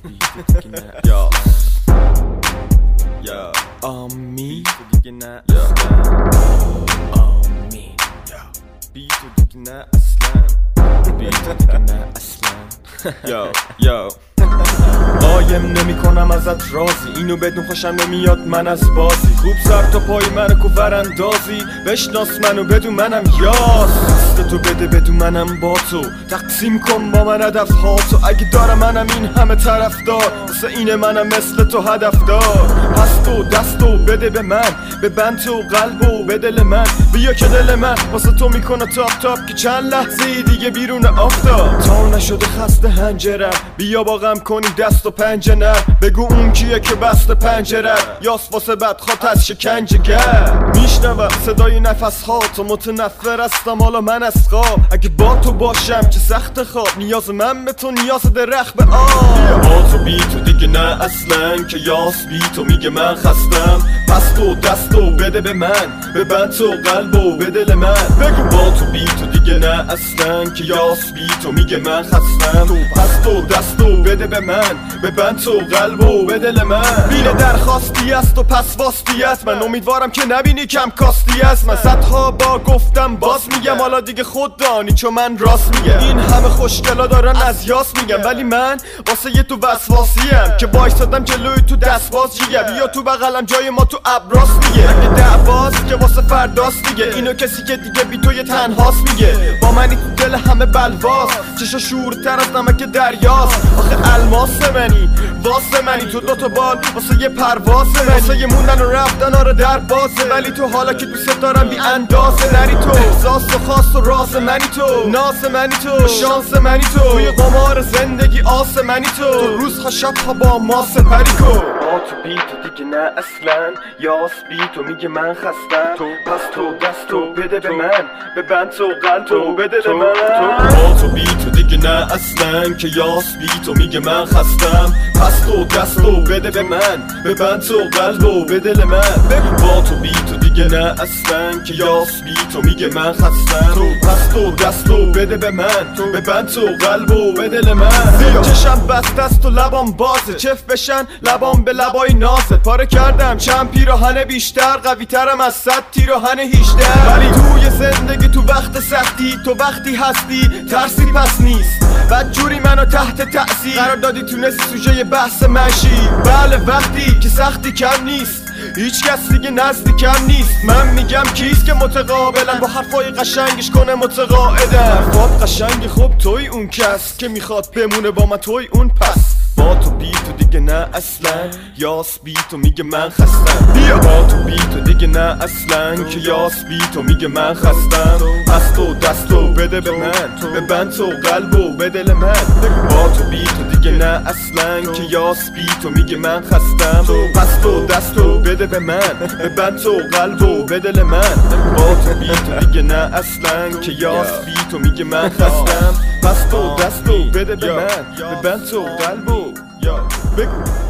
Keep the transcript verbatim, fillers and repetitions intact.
یا یا آمی دیگه نه آمی بی تو دیگه نه اصلا بی تو دیگه نه اصلا یا یا قایم نمی کنم ازت رازی، اینو بدون خوشم نمیاد من از بازی. خوب سر تا پای منو کوفر اندازی، بشناس منو بدون منم یاس. دست تو بده بدون منم با تو، تقسیم کن با من هدف ها تو. اگه دارم منم این همه طرفدار، واسه اینه منم مثل تو هدف دار. پس تو دستو بده به من، به بند تو قلبو به دل من. بیا که دل من واسه تو میکنه تاپ تاپ، که چند لحظه دیگه بیرون آفتاب. تا نشده خسته هنجرم، بیا با غم کنی دست و پنجه نر. بگو اون کیه که بست پنجره، یاس واسه بدخوات از شکنجه گر. میشنوم صدای نفس ها تو، متنفر هستم حالا من از خواب. اگه با تو باشم چه سخت خواب، نیاز من به تو نیاز درخت به آب. بیا با تو بی تو دیگه نه اصلا، که یاس بی تو میگه من خستم. پس تو دستو بده به من، به بند تو قلبو به دل من. بگو با تو بی تو دیگه نه اصلا، که یاس بی تو میگه من خستم. پس تو دستو بده به من، به بند تو قلبو به دل من. بینه درخواستی است و پس واسطی است، من امیدوارم که نبینی کم کاستی است. من صدها بار گفتم باز میگم، حالا دیگه خود دانی چون من راست میگم. این همه خوشگلا دارن از یاس میگم، ولی من واسه یه تو وسواسیم که وایسادم جلوی تو دست باز جیگه. بیا تو بغلم جای ما تو ابراس دیگه. اگه دعواست که واسه فرداست دیگه، اینو کسی که دیگه بی تو یه تنهاست میگه. با منی تو دل همه بلواس، چشا شورتر از نمک دریاست. آخه الماس منی واسه منی، تو دوتا بال واسه یه پرواز منی. واسه یه موندن و رفتن آره در بازه، ولی تو حالا که دوست دارم بی اندازه. نری تو احساس و خاص و راز منی تو، ناز منی تو، شانس منی تو. توی قمار زندگی آس منی تو، تو روزها شبها با ما سپری کن. با تو بی تو دیگه نه اصلا، یاس بی تو میگه من خستم. تو پس تو دستو بده به من، به بند تو قلبو به دل من. با تو بی تو دیگه نه اصلا، که یاس بی تو میگه من خستم. پس تو دستو بده به من، به بند تو قلبو به دل من. با تو بی تو دیگه نه اصلا، که یاس بی تو میگه من خستم. پس تو دستو بده به من، به بند تو قلبو به دل من. چشم بسته است و لبام بازه، چف بشن لبام به لبای نازت. پاره کردم چند پیراهن بیشتر، قوی ترم از صد تیراهن هیچتر. ولی توی زندگی تو وقت سختی، تو وقتی هستی ترسی پس نیست. بد جوری منو تحت تأثیر قرار دادی، تونستی سوژه بحث منشی. بله وقتی که سختی کم نیست، هیچ کس دیگه نزدیکم نیست. من میگم کیست که متقابلن، با حرفای قشنگش کنه متقاعدن. حرفات قشنگی خوب توی اون کس که میخواد بمونه با من توی اون پس. با تو بی تو دیگه نه اصلا، یاس بی تو میگه من خستم. بیا با تو بی تو دیگه نه اصلا، که یاس بی تو میگه من خستم. پس تو دستو بده به من، به بند تو قلبو به دل من. با تو بی تو دیگه نه اصلا، که یاس بی تو میگه من خستم. پس تو دستو بده به من، به بند تو قلبو به دل من. با تو بی تو دیگه نه اصلا، که یاس بی تو میگه من خستم. پس تو دستو بده به من، به بند تو قلبو بگو.